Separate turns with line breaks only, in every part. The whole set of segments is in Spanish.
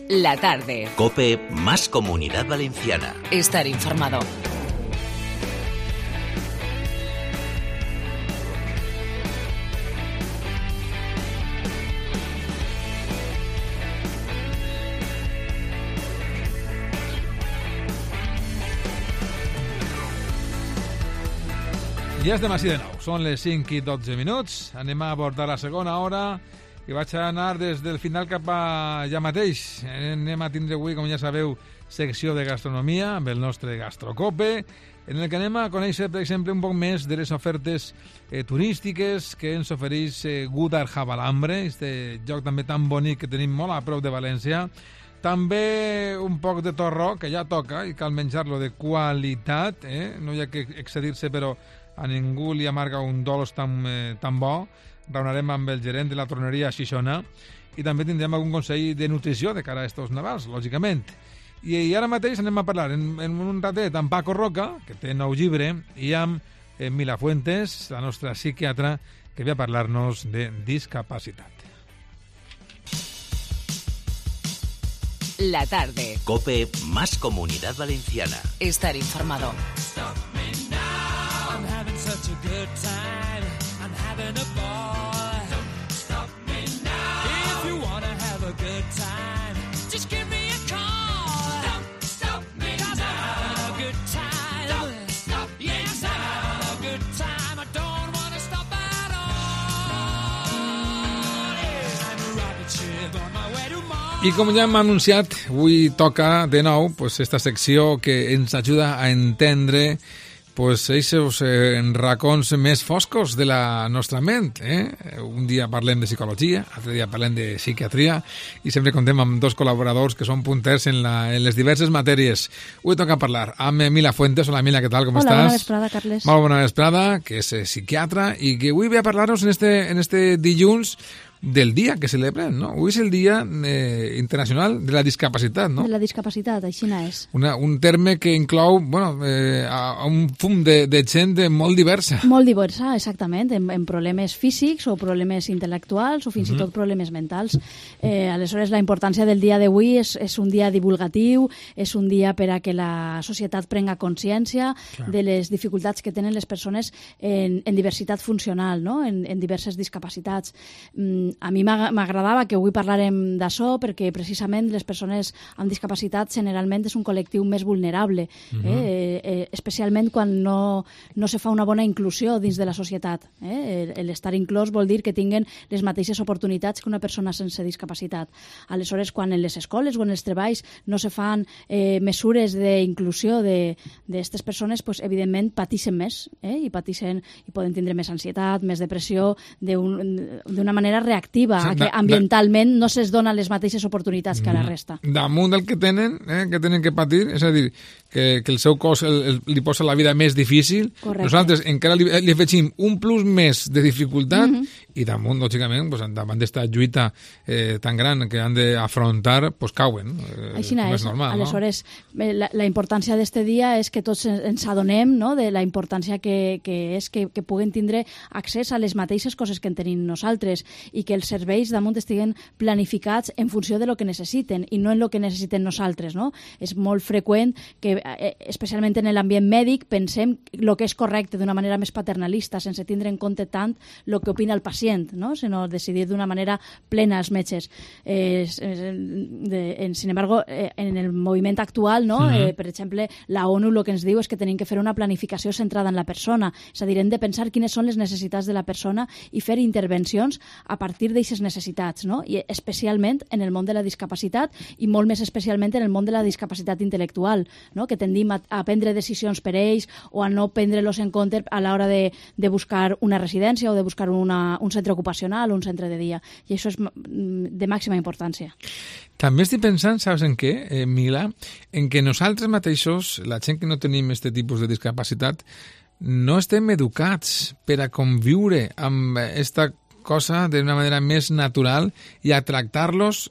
La tarde.
COPE más Comunidad Valenciana.
Estar informado.
Ja estem així de nou, són les 5 i 12 minuts, anem a abordar la segona hora i vaig anar des del final cap a ja mateix. Anem a tindre avui, com ja sabeu, secció de gastronomia amb el nostre Gastrocope, en el que anem a conèixer, per exemple, un poc més de les ofertes turístiques que ens ofereix Gudar Jabalambre, este lloc també tan bonic que tenim molt a prop de València. També un poc de torró, que ja toca, i cal menjar-lo de qualitat, no hi ha que excedir-se, però a ningú li amarga un dolç tan bo. Raonarem amb el gerent de la torneria Xixona i també tindrem algun consell de nutrició de cara a estos Nadals, lògicament. I ara mateix anem a parlar en un ratet amb Paco Roca, que té nou llibre, i amb Mila Fuentes, la nostra psiquiatra, que ve a parlar-nos de discapacitat.
La tarde.
COPE más Comunidad Valenciana.
Estar informado.
I'm having such a good time. I'm having a ball. Don't stop me now. If you want to have a good time, just give me a call. Don't stop me now. I'm having a good time. Don't stop me yes, now. I'm having a good time. I don't want to stop at all. Yeah. I'm a rocket ship on my way to Mars.
I com ja hem anunciat, avui toca de nou esta secció que ens ajuda a entendre aquests racons més foscos de la nostra ment. Un dia parlem de psicologia, altre dia parlem de psiquiatria i sempre contem amb dos col·laboradors que són punters en les diverses matèries. Avui toca parlar amb Mila Fuentes. Hola Mila, què tal? Com estàs?
Hola, bona vesprada, Carles.
Molt bona vesprada, que és psiquiatra i que avui ve a parlar-nos en este dilluns del dia que celebrem, no? Avui és el Dia Internacional de la Discapacitat, no?
De la discapacitat, així és.
Un terme que inclou, a un fum de gent molt diversa.
Molt diversa, exactament, en problemes físics o problemes intel·lectuals o fins i tot problemes mentals. Aleshores, la importància del dia d'avui és un dia divulgatiu, és un dia per a que la societat prenga consciència de les dificultats que tenen les persones en diversitat funcional, no? En diverses discapacitats. A mi m'agradava que avui parlàrem d'això perquè precisament les persones amb discapacitat generalment és un col·lectiu més vulnerable, especialment quan no se fa una bona inclusió dins de la societat. L'estar inclòs vol dir que tinguen les mateixes oportunitats que una persona sense discapacitat. Aleshores, quan en les escoles o en els treballs no se fan mesures d'inclusió d'aquestes persones, pues, evidentment patixen més i poden tindre més ansietat, més depressió, d'una manera reactiva, que ambientalment no se'ls dona les mateixes oportunitats que a la resta.
Damunt del que tenen que patir, és a dir, que el seu cos li posa la vida més difícil. Correcte. Nosaltres encara li afegim un plus més de dificultat i damunt, lògicament, davant d'esta lluita tan gran que han d'afrontar, cauen.
Així és.
Normal,
aleshores, la importància d'este dia és que tots ens adonem de la importància que és que puguen tindre accés a les mateixes coses que en tenim nosaltres i que els serveis damunt estiguen planificats en funció de lo que necessiten i no en lo que necessiten nosaltres, no? És molt freqüent que, especialment en l'ambient mèdic, pensem el que és correcte d'una manera més paternalista, sense tindre en compte tant el que opina el pacient, no? Sinó decidir d'una manera plena els metges. Sin embargo, en el moviment actual, no? Per exemple, la ONU el que ens diu és que tenim que fer una planificació centrada en la persona, és a dir, hem de pensar quines són les necessitats de la persona i fer intervencions a partir d'aquestes necessitats, no? I especialment en el món de la discapacitat i molt més especialment en el món de la discapacitat intel·lectual, no? Que tendim a prendre decisions per ells o a no prendre-los en compte a l'hora de buscar una residència o de buscar un centre ocupacional o un centre de dia. I això és de màxima importància.
També estic pensant, saps en què, Mila? En que nosaltres mateixos, la gent que no tenim aquest tipus de discapacitat, no estem educats per a conviure amb esta cosa d'una manera més natural i a tractar-los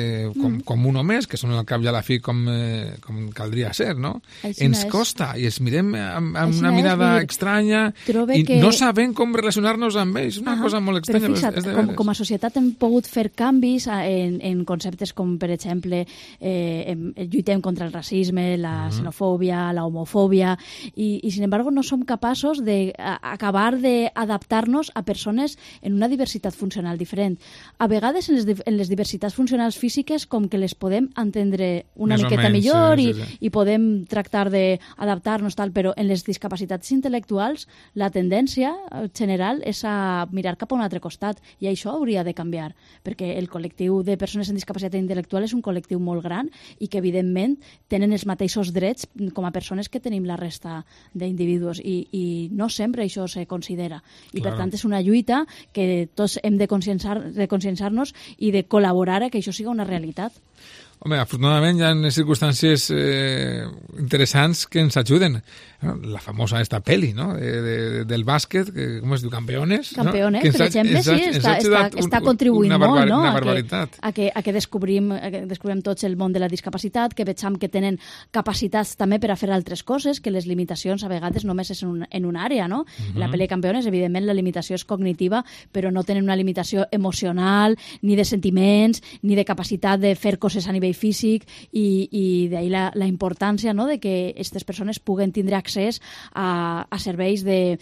com un home, que són al cap i a la fi com caldria ser, no?
Així
Ens
és.
costa i els mirem amb
Així
una
és,
mirada
vull dir,
estranya
trobe
i
que-
no sabem com relacionar-nos amb ells. És una cosa molt estranya.
Però fixa't,
és de
com
veres.
a societat hem pogut fer canvis en conceptes com, per exemple, lluitem contra el racisme, la xenofòbia, la homofòbia, i sin embargo no som capaços d'acabar d'adaptar-nos a persones en una diversitat funcional diferent. A vegades en les diversitats funcionals físiques com que les podem entendre una
Més o
miqueta
menys,
millor
sí.
i podem tractar d'adaptar-nos tal, però en les discapacitats intel·lectuals la tendència general és a mirar cap a un altre costat, i això hauria de canviar, perquè el col·lectiu de persones amb discapacitat intel·lectual és un col·lectiu molt gran i que evidentment tenen els mateixos drets com a persones que tenim la resta d'individus, i no sempre això se considera, i per tant és una lluita que tots hem de conscienciar-nos i de col·laborar a que això siga una realitat.
Home, afortunadament hi ha circumstàncies interessants que ens ajuden. La famosa esta peli, no?, del bàsquet, com es diu, Campeones?
Campeones,
no?
per exemple, sí, està contribuint molt, no?,
una barbaritat.
a que descobrim tots el món de la discapacitat, que vegem que tenen capacitats també per a fer altres coses, que les limitacions a vegades només és en una àrea, no? En la pel·li Campeones, evidentment, la limitació és cognitiva, però no tenen una limitació emocional, ni de sentiments, ni de capacitat de fer coses a nivell físic, i d'ahir la importància, no?, de que aquestes persones puguen tindre accés a serveis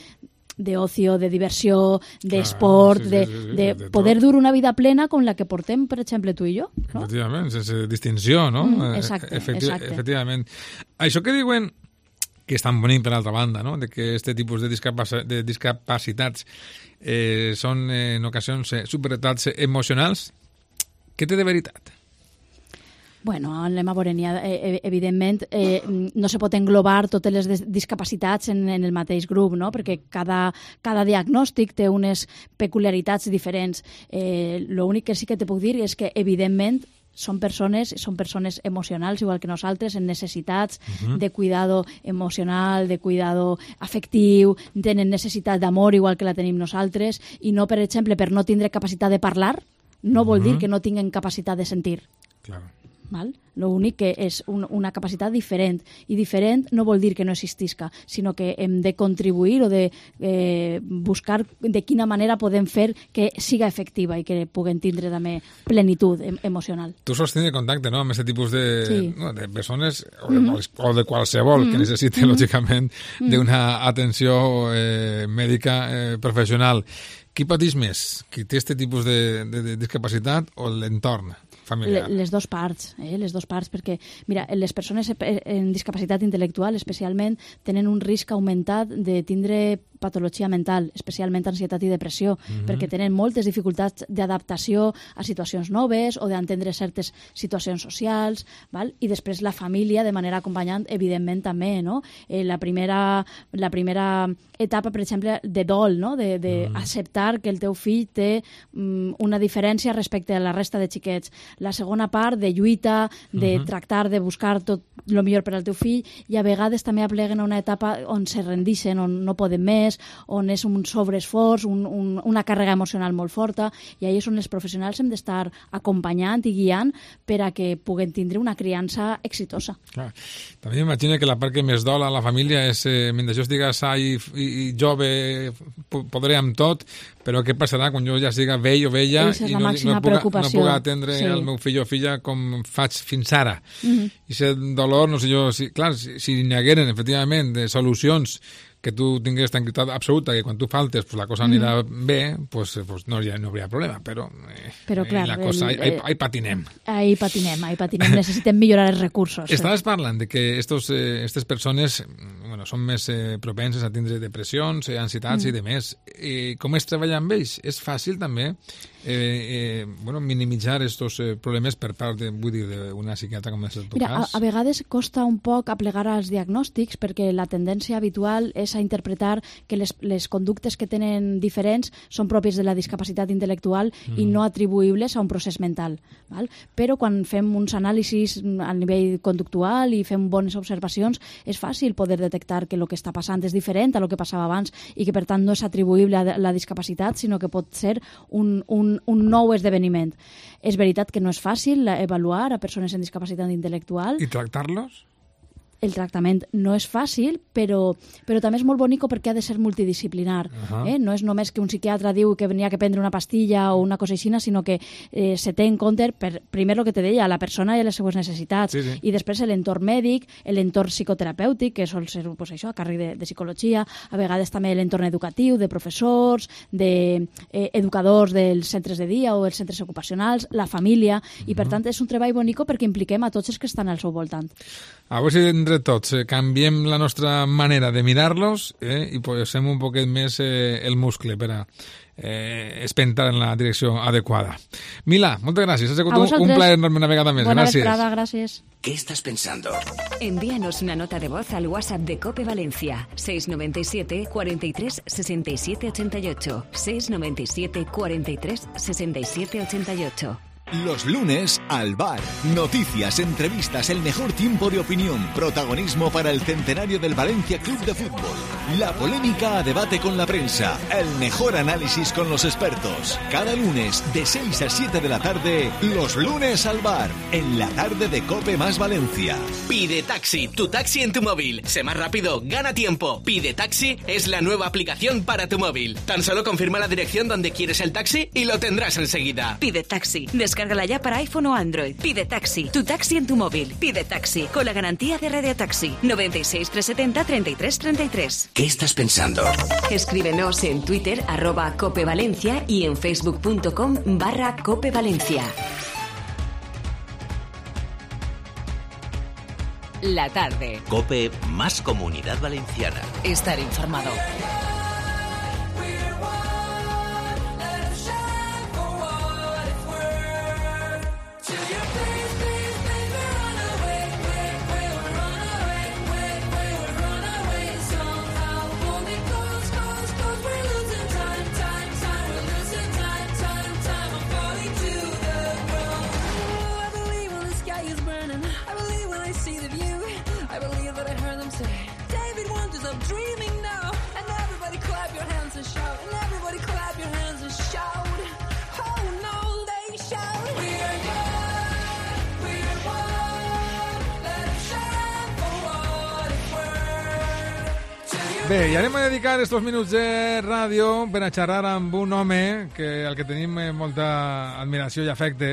d'ocio, de diversió, d'esport, de poder dur una vida plena com la que portem, per exemple, tu i jo. No?
Efectivament, sense distinció, no?
Exacte.
Efectivament. Això que diuen, que és tan bonic per altra banda, no?, de que aquest tipus de discapacitats són en ocasions superretats emocionals, què té de veritat?
Bueno, anem a veure, evidentment no se pot englobar totes les discapacitats en el mateix grup, no? Perquè cada diagnòstic té unes peculiaritats diferents. L'únic que sí que te puc dir és que, evidentment, són persones emocionals, igual que nosaltres, en necessitats de cuidado emocional, de cuidado afectiu, tenen necessitat d'amor, igual que la tenim nosaltres, i no, per exemple, per no tindre capacitat de parlar, no vol dir que no tinguin capacitat de sentir.
Claro.
L'únic que és una capacitat diferent, i diferent no vol dir que no existisca, sinó que hem de contribuir o de buscar de quina manera podem fer que siga efectiva i que puguen tindre també plenitud emocional.
Tu sols tindre contacte, no?, amb aquest tipus de persones o de qualsevol que necessiti, lògicament, d'una atenció mèdica professional. Qui pateix més? Qui té aquest tipus de discapacitat o l'entorn familiar?
Les dues parts, perquè, mira, les persones en discapacitat intel·lectual, especialment, tenen un risc augmentat de tindre patologia mental, especialment ansietat i depressió, perquè tenen moltes dificultats d'adaptació a situacions noves o d'entendre certes situacions socials, val? I després la família, de manera acompanyant, evidentment també, no? La primera etapa, per exemple, de dol, no?, d'acceptar que el teu fill té una diferència respecte a la resta de xiquets. La segona part, de lluita, de tractar de buscar tot el millor per al teu fill, i a vegades també apleguen a una etapa on se rendixen, on no poden més, on és un sobreesforç, una càrrega emocional molt forta, i ahí és on els professionals hem d'estar acompanyant i guiant per a que puguen tindre una criança exitosa.
Clar. També m'imagino que la part que més dol a la família és, mentre jo estigui sa i jove, podré amb tot, però què passarà quan jo ja siga vell o vella i no puc atendre el meu fill o filla com faig fins ara? I aquest dolor, no sé jo, clar, si n'hi hagueren, efectivament, de solucions que tu tingués tranquil·litat absoluta, que quan tu faltes la cosa anirà bé, pues no hauria problema, però
clar,
la cosa, ahí patinem.
Ahí patinem, necessitem millorar els recursos.
Estaves parlant de que aquestes persones són més propenses a tindre depressions, ansietats i demés. Com es treballa amb ells? És fàcil també minimitzar estos problemes per part d'una psiquiatra com és el teu
Mira,
cas?
a vegades costa un poc aplegar als diagnòstics perquè la tendència habitual és a interpretar que les conductes que tenen diferents són pròpies de la discapacitat intel·lectual i no atribuïbles a un procés mental. Val? Però quan fem uns anàlisis a nivell conductual i fem bones observacions, és fàcil poder detectar que el que està passant és diferent a el que passava abans i que, per tant, no és atribuïble a la discapacitat, sinó que pot ser un nou esdeveniment. És veritat que no és fàcil avaluar a persones amb discapacitat intel·lectual.
I tractar-los?
El tractament no és fàcil, però també és molt bonic perquè ha de ser multidisciplinar. No és només que un psiquiatre diu que venia que prendre una pastilla o una cosa així, sinó que se té en compte, primer el que te deia, la persona i les seues necessitats, i després l'entorn mèdic, l'entorn psicoterapèutic, que sol ser a càrrec de psicologia, a vegades també l'entorn educatiu, de professors, d'educadors dels centres de dia o els centres ocupacionals, la família, i per tant és un treball bonic perquè impliquem a tots els que estan al seu voltant.
A veure si entre tots canviem la nostra manera de mirar-los i posem un poquet més el muscle per a espentar en la direcció adequada. Mila, moltes gràcies. Ha sigut un plaer enorme una vegada més.
Bona
Gràcies.
vesprada, gràcies.
¿Qué estás pensando?
Envíanos una nota de voz al WhatsApp de COPE Valencia, 697 43 67 88, 697 43 67 88.
Los lunes, al bar. Noticias, entrevistas, el mejor tiempo de opinión. Protagonismo para el centenario del Valencia Club de Fútbol. La polémica a debate con la prensa. El mejor análisis con los expertos. Cada lunes, de 6 a 7 de la tarde, Los lunes al bar. En la tarde de COPE más Valencia.
Pide Taxi, tu taxi en tu móvil. Sé más rápido, gana tiempo. Pide Taxi es la nueva aplicación para tu móvil. Tan solo confirma la dirección donde quieres el taxi y lo tendrás enseguida.
Pide Taxi. Descárgala ya para iPhone o Android. Pide Taxi, tu taxi en tu móvil. Pide Taxi, con la garantía de Radio Taxi. 96 370 33 33.
¿Qué estás pensando?
Escríbenos en Twitter, @CopeValencia y en facebook.com/CopeValencia. La tarde.
COPE más Comunidad Valenciana.
Estar informado.
Bé, i anem a dedicar estos minuts de ràdio per a xerrar amb un home al que tenim molta admiració i afecte,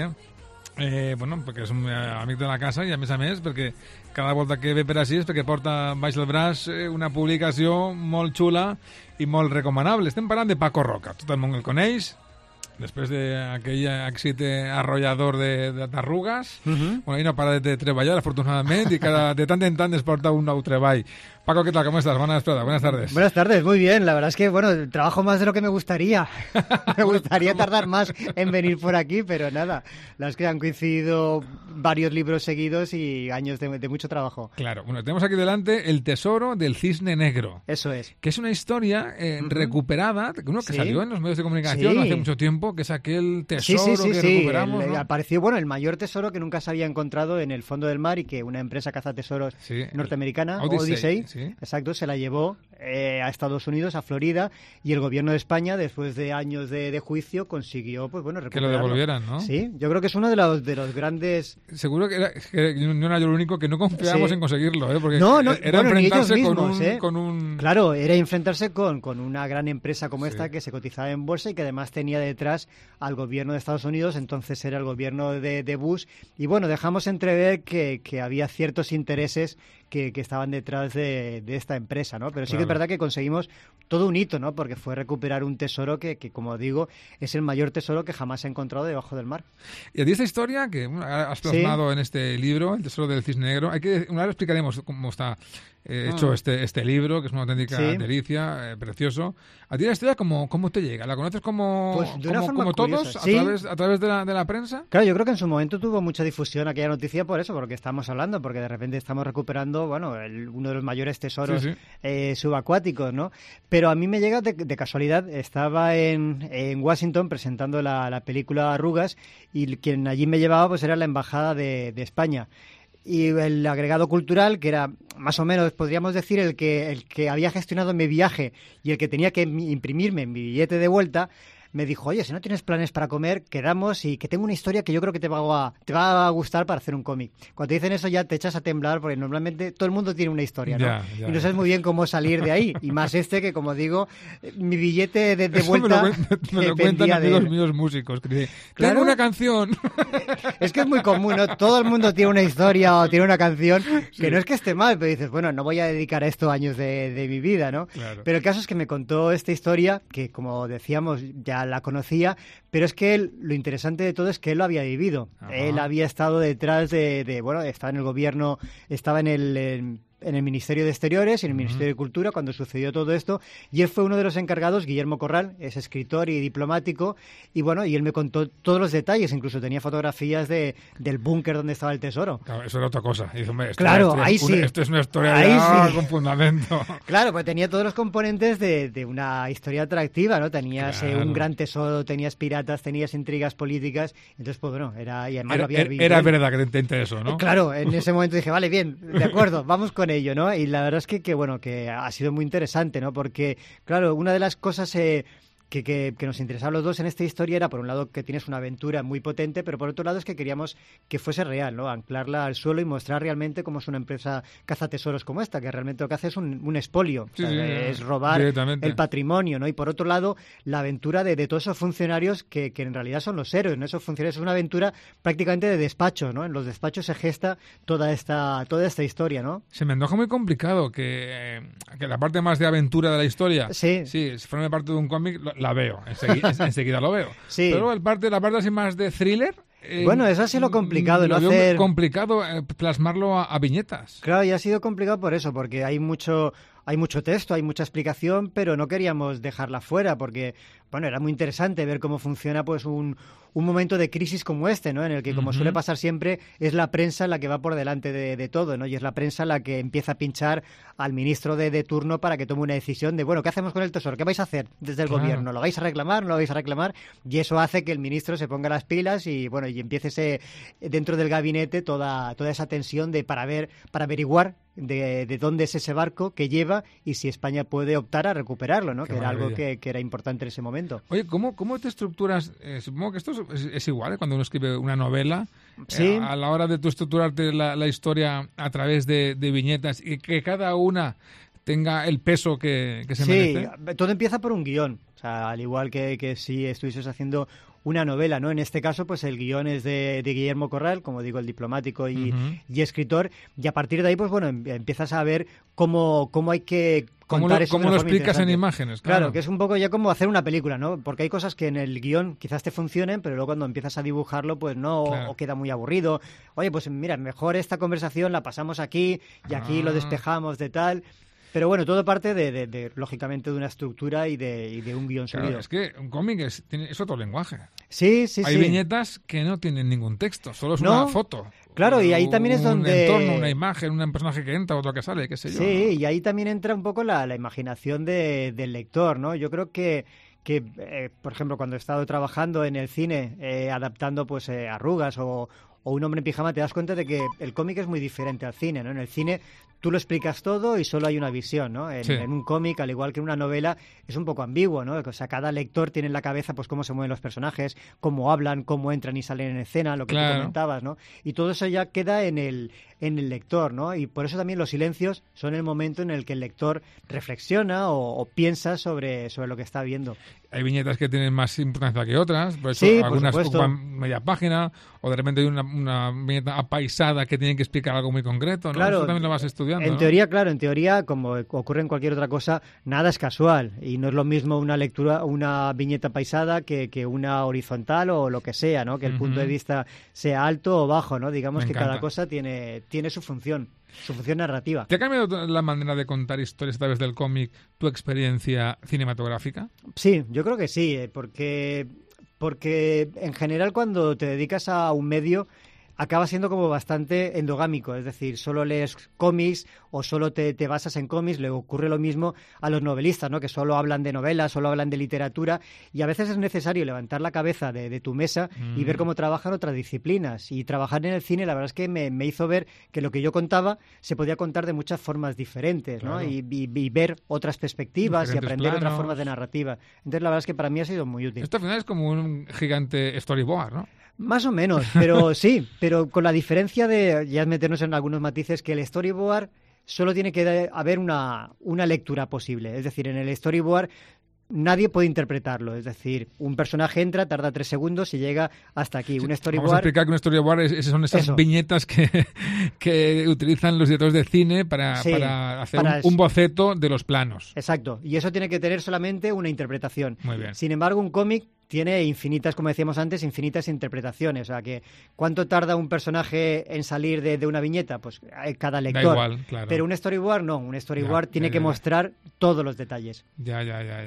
perquè és un amic de la casa i a més perquè cada volta que ve per així és perquè porta baix del braç una publicació molt xula i molt recomanable. Estem parlant de Paco Roca, tot el món el coneix, després d'aquell èxit arrollador de Tarrugas. Ell no para de treballar, afortunadament, i de tant en tant es porta un nou treball. Paco, ¿qué tal? ¿Cómo estás? Buenas tardes.
Buenas tardes, muy bien. La verdad es que, trabajo más de lo que me gustaría. Me gustaría tardar más en venir por aquí, pero nada. La verdad es que han coincidido varios libros seguidos y años de mucho trabajo.
Claro. Bueno, tenemos aquí delante El tesoro del cisne negro.
Eso es.
Que es una historia recuperada, que salió en los medios de comunicación hace mucho tiempo, que es aquel tesoro que recuperamos, ¿no?
Apareció, el mayor tesoro que nunca se había encontrado en el fondo del mar y que una empresa cazatesoros norteamericana, Odyssey, exacto, se la llevó a Estados Unidos, a Florida, y el gobierno de España, después de años de juicio, consiguió recuperarlo.
Que lo devolvieran, ¿no?
Sí, yo creo que es uno de los grandes...
Seguro que no era yo el único que no confiábamos en conseguirlo, porque
era
enfrentarse
ni ellos mismos,
con un...
Claro, era enfrentarse con una gran empresa como esta que se cotizaba en bolsa y que además tenía detrás al gobierno de Estados Unidos, entonces era el gobierno de Bush, y dejamos entrever que había ciertos intereses que estaban detrás de esta empresa, ¿no? Pero sí que es verdad que conseguimos todo un hito, ¿no? Porque fue recuperar un tesoro que, como digo, es el mayor tesoro que jamás he encontrado debajo del mar.
Y a ti esta historia que has plasmado en este libro, El tesoro del cisne negro, una vez explicaremos cómo está hecho este libro, que es una auténtica delicia, precioso. ¿A ti la historia cómo te llega? ¿La conoces como todos, a través de la prensa?
Claro, yo creo que en su momento tuvo mucha difusión aquella noticia por eso, porque estamos hablando, porque de repente estamos recuperando, uno de los mayores tesoros subacuáticos, ¿no? Pero a mí me llega de casualidad. Estaba en Washington presentando la película Arrugas, y quien allí me llevaba pues era la embajada de España. Y el agregado cultural, que era más o menos, podríamos decir, el que había gestionado mi viaje y el que tenía que imprimirme mi billete de vuelta, me dijo, oye, si no tienes planes para comer, quedamos, y que tengo una historia que yo creo que te va a gustar para hacer un cómic. Cuando te dicen eso ya te echas a temblar, porque normalmente todo el mundo tiene una historia, ¿no? Y no sabes muy bien cómo salir de ahí. Y más que, como digo, mi billete de vuelta
me lo cuentan amigos míos músicos. Que tengo una canción.
Es que es muy común, ¿no? Todo el mundo tiene una historia o tiene una canción, que no es que esté mal, pero dices, bueno, no voy a dedicar a esto años de mi vida, ¿no? Claro. Pero el caso es que me contó esta historia, que como decíamos, ya la conocía, pero es que lo interesante de todo es que él lo había vivido. Ajá. Él había estado detrás estaba en el gobierno, estaba en el Ministerio de Exteriores y en el Ministerio de Cultura cuando sucedió todo esto, y él fue uno de los encargados. Guillermo Corral es escritor y diplomático, y él me contó todos los detalles, incluso tenía fotografías del búnker donde estaba el tesoro.
Claro, eso era otra cosa. Y dice,
Esto
es una historia con fundamento.
Claro, pues tenía todos los componentes de una historia atractiva, ¿no? Tenías un gran tesoro, tenías piratas, tenías intrigas políticas, entonces
era verdad que te interesó, ¿no?
Claro, en ese momento dije, vale, bien, de acuerdo, vamos con ello, ¿no? Y la verdad es que ha sido muy interesante, ¿no? Porque, claro, una de las cosas que nos interesaba a los dos en esta historia era, por un lado, que tienes una aventura muy potente, pero por otro lado es que queríamos que fuese real, ¿no? Anclarla al suelo y mostrar realmente cómo es una empresa cazatesoros como esta, que realmente lo que hace es un expolio, es robar el patrimonio, ¿no? Y por otro lado, la aventura de todos esos funcionarios que en realidad son los héroes, ¿no? Esos funcionarios es una aventura prácticamente de despacho, ¿no? En los despachos se gesta toda esta historia, ¿no?
Se me antoja muy complicado que la parte más de aventura de la historia, si forma parte de un cómic, la veo, enseguida lo veo. Sí. Pero la parte así más de thriller...
eso ha sido lo complicado.
Complicado plasmarlo a viñetas.
Claro, y ha sido complicado por eso, porque hay mucho texto, hay mucha explicación, pero no queríamos dejarla fuera, porque era muy interesante ver cómo funciona pues un momento de crisis como este, ¿no? En el que, como suele pasar siempre, es la prensa la que va por delante de todo, ¿no? Y es la prensa la que empieza a pinchar al ministro de turno para que tome una decisión de, ¿qué hacemos con el tesoro? ¿Qué vais a hacer desde el gobierno? ¿Lo vais a reclamar? ¿No lo vais a reclamar? Y eso hace que el ministro se ponga las pilas y empiece dentro del gabinete toda esa tensión para averiguar de dónde es ese barco que lleva y si España puede optar a recuperarlo, ¿no? Que era algo que era importante en ese momento.
Oye, ¿cómo te estructuras? Supongo que esto es igual, cuando uno escribe una novela, a la hora de tú estructurarte la historia a través de viñetas y que cada una tenga el peso que se merece.
Sí, todo empieza por un guión. O sea, al igual que si estuvieses haciendo una novela, ¿no? En este caso, pues el guión es de Guillermo Corral, como digo, el diplomático y escritor, y a partir de ahí, pues empiezas a ver cómo hay que contar eso.
¿Cómo lo explicas en imágenes?
Claro, que es un poco ya como hacer una película, ¿no? Porque hay cosas que en el guión quizás te funcionen, pero luego cuando empiezas a dibujarlo, pues no, o queda muy aburrido. Oye, pues mira, mejor esta conversación la pasamos aquí y aquí lo despejamos de tal... Pero todo parte lógicamente, de una estructura y de un guión sólido.
Es que un cómic es otro lenguaje.
Sí.
Hay viñetas que no tienen ningún texto, solo es una foto.
Claro, y ahí también es donde...
Un entorno, una imagen, un personaje que entra, otro que sale, qué sé yo.
Sí, y ahí también entra un poco la imaginación del lector, ¿no? Yo creo que por ejemplo, cuando he estado trabajando en el cine, adaptando pues Arrugas o Un hombre en pijama, te das cuenta de que el cómic es muy diferente al cine, ¿no? En el cine tú lo explicas todo y solo hay una visión, ¿no? En un cómic, al igual que en una novela, es un poco ambiguo, ¿no? O sea, cada lector tiene en la cabeza pues cómo se mueven los personajes, cómo hablan, cómo entran y salen en escena, lo que tú comentabas, ¿no? Y todo eso ya queda en el lector, ¿no? Y por eso también los silencios son el momento en el que el lector reflexiona o piensa sobre lo que está viendo.
Hay viñetas que tienen más importancia que otras, por eso algunas ocupan media página, o de repente hay un una viñeta apaisada que tiene que explicar algo muy concreto, ¿no?
Claro,
eso también lo vas estudiando,
en
¿no?
teoría, claro, en teoría, como ocurre en cualquier otra cosa, nada es casual y no es lo mismo una lectura, una viñeta apaisada que una horizontal o lo que sea, ¿no? Que el punto de vista sea alto o bajo, ¿no? Digamos que cada cosa tiene su función narrativa.
¿Te ha cambiado la manera de contar historias a través del cómic tu experiencia cinematográfica?
Sí, yo creo que sí, porque en general cuando te dedicas a un medio acaba siendo como bastante endogámico, es decir, solo lees cómics o solo te basas en cómics. Le ocurre lo mismo a los novelistas, ¿no? Que solo hablan de novelas, solo hablan de literatura, y a veces es necesario levantar la cabeza de tu mesa y ver cómo trabajan otras disciplinas. Y trabajar en el cine, la verdad es que me hizo ver que lo que yo contaba se podía contar de muchas formas diferentes, ¿no? Claro. Y ver otras perspectivas y aprender otras formas de narrativa. Entonces, la verdad es que para mí ha sido muy útil.
Esto al final es como un gigante storyboard, ¿no?
Más o menos, pero sí, pero con la diferencia de, ya meternos en algunos matices, que el storyboard solo tiene que haber una lectura posible. Es decir, en el storyboard nadie puede interpretarlo. Es decir, un personaje entra, tarda 3 segundos y llega hasta aquí. Un storyboard...
Vamos a explicar que un storyboard son esas viñetas que utilizan los directores de cine para hacer un boceto de los planos.
Exacto. Y eso tiene que tener solamente una interpretación.
Muy bien.
Sin embargo, un cómic tiene infinitas, como decíamos antes, infinitas interpretaciones. O sea, que ¿cuánto tarda un personaje en salir de una viñeta? Pues cada lector.
Da igual, claro.
Pero un storyboard no. Un storyboard tiene que mostrar todos los detalles.
Ya.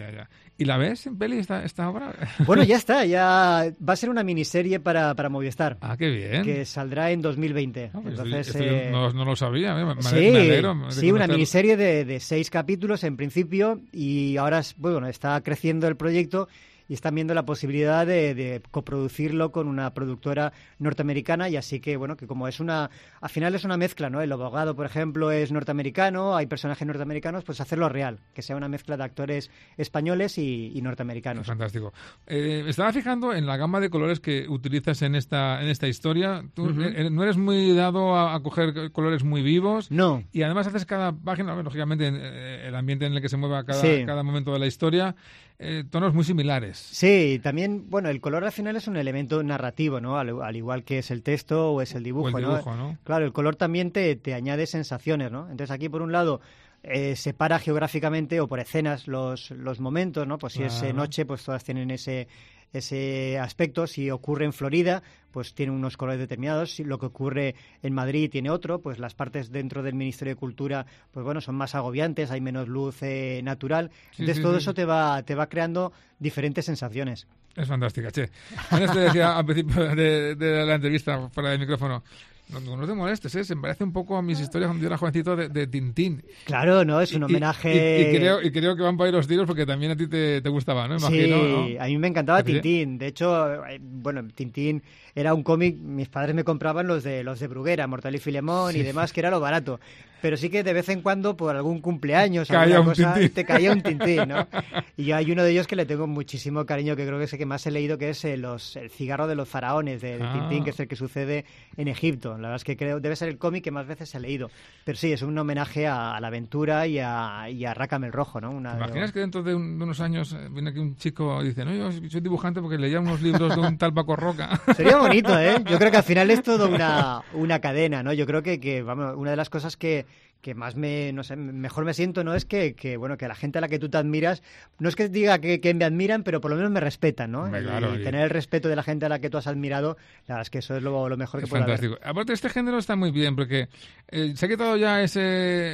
¿Y la ves en peli esta obra?
Bueno, ya está. Ya va a ser una miniserie para Movistar.
Ah, qué bien.
Que saldrá en 2020.
No, pues
entonces,
no lo sabía. Me
sí,
alegro.
Sí, una miniserie de 6 capítulos en principio, y ahora está creciendo el proyecto y están viendo la posibilidad de coproducirlo con una productora norteamericana, y así que, bueno, que como al final es una mezcla, ¿no? El abogado, por ejemplo, es norteamericano, hay personajes norteamericanos, pues hacerlo real, que sea una mezcla de actores españoles y norteamericanos.
Fantástico. Estaba fijando en la gama de colores que utilizas en esta historia. Tú no eres muy dado a coger colores muy vivos.
No.
Y además haces cada página, lógicamente, el ambiente en el que se mueva cada momento de la historia, tonos muy similares.
Sí, también, bueno, el color al final es un elemento narrativo, ¿no? Al igual que es el texto o es el dibujo,
¿no?
Claro, el color también te añade sensaciones, ¿no? Entonces aquí, por un lado, separa geográficamente o por escenas los momentos, ¿no? Pues si es noche, pues todas tienen ese aspecto. Si ocurre en Florida, pues tiene unos colores determinados. Si lo que ocurre en Madrid tiene otro, pues las partes dentro del Ministerio de Cultura, pues bueno, son más agobiantes, hay menos luz natural. Entonces todo eso te va creando diferentes sensaciones.
Es fantástica, che. Bueno, te decía al principio de la entrevista, fuera del micrófono, no te molestes, se me parece un poco a mis historias cuando yo era jovencito de Tintín.
Claro, no, es un homenaje...
Y creo que van para ahí los tiros porque también a ti te gustaba, ¿no? Imagino,
sí,
¿no?
A mí me encantaba Tintín. De hecho, bueno, Tintín era un cómic, mis padres me compraban los de Bruguera, Mortadelo y Filemón y demás, que era lo barato. Pero sí que de vez en cuando, por algún cumpleaños, alguna cosa, te caía un Tintín, ¿no? Y hay uno de ellos que le tengo muchísimo cariño, que creo que es el que más he leído, que es el cigarro de los faraones de Tintín, que es el que sucede en Egipto. La verdad es que creo debe ser el cómic que más veces he leído. Pero sí, es un homenaje a la aventura y a Rácame el Rojo, ¿no?
¿Te imaginas que dentro de unos años viene aquí un chico y dice, no, yo soy dibujante porque leía unos libros de un tal Paco Roca?
Sería bonito, ¿eh? Yo creo que al final es todo una cadena, ¿no? Yo creo que vamos, una de las cosas que más mejor me siento, ¿no? Es que la gente a la que tú te admiras, no es que diga que me admiran, pero por lo menos me respetan, ¿no?
Claro,
y tener el respeto de la gente a la que tú has admirado, la verdad es que eso es lo mejor que puede haber.
Fantástico. Aparte, este género está muy bien, porque se ha quitado ya ese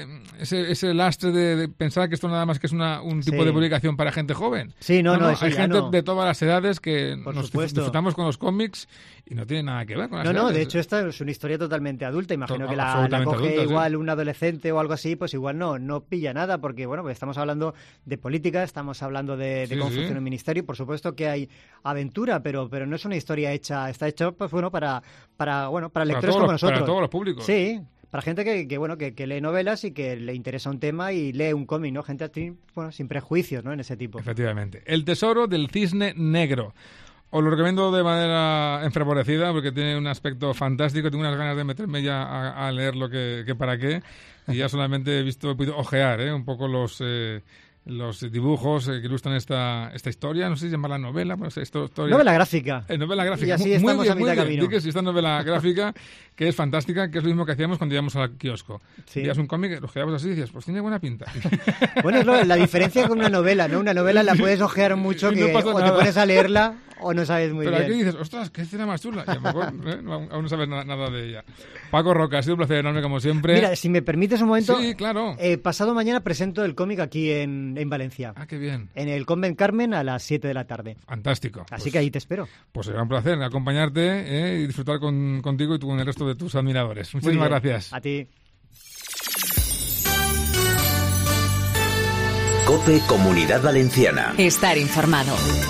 lastre de pensar que esto nada más que es un tipo de publicación para gente joven.
Sí, no,
hay gente de todas las edades que nos disfrutamos con los cómics y no tiene nada que ver con las edades.
No, de hecho esta es una historia totalmente adulta. Imagino que la coge adulta, igual un adolescente o algo así, pues igual no pilla nada, porque bueno, pues estamos hablando de política, estamos hablando de cómo funciona el ministerio. Por supuesto que hay aventura, pero no es una historia está hecha pues bueno para lectores como nosotros.
Para todos los públicos.
Sí. Para gente que lee novelas y que le interesa un tema y lee un cómic, ¿no? Gente sin prejuicios, ¿no? En ese tipo.
Efectivamente. El tesoro del cisne negro. Os lo recomiendo de manera enfervorecida porque tiene un aspecto fantástico. Tengo unas ganas de meterme ya a leer lo que para qué. Y ya solamente he podido ojear un poco los dibujos que ilustran esta historia, no sé si llamarla novela. Pues historia.
Novela gráfica.
Novela gráfica.
Y así estamos a mitad de camino.
Sí, esta novela gráfica que es fantástica, que es lo mismo que hacíamos cuando íbamos al kiosco.
Sí.
Veías un cómic, lo ojeabas así y decías, pues tiene buena pinta.
Bueno, es la diferencia con una novela, ¿no? Una novela la puedes ojear mucho, que o te pones a leerla o no sabes muy bien.
Pero aquí dices, ostras, qué escena más chula. Y a lo mejor aún no sabes nada de ella. Paco Roca, ha sido un placer enorme como siempre.
Mira, si me permites un momento.
Sí, claro.
Pasado mañana presento el cómic aquí en Valencia.
Ah, qué bien.
En el Convent Carmen a las 7 de la tarde.
Fantástico.
Así que ahí te espero.
Pues será un placer acompañarte y disfrutar contigo y con el resto de tus admiradores. Muchísimas gracias.
A ti.
COPE Comunidad Valenciana.
Estar informado.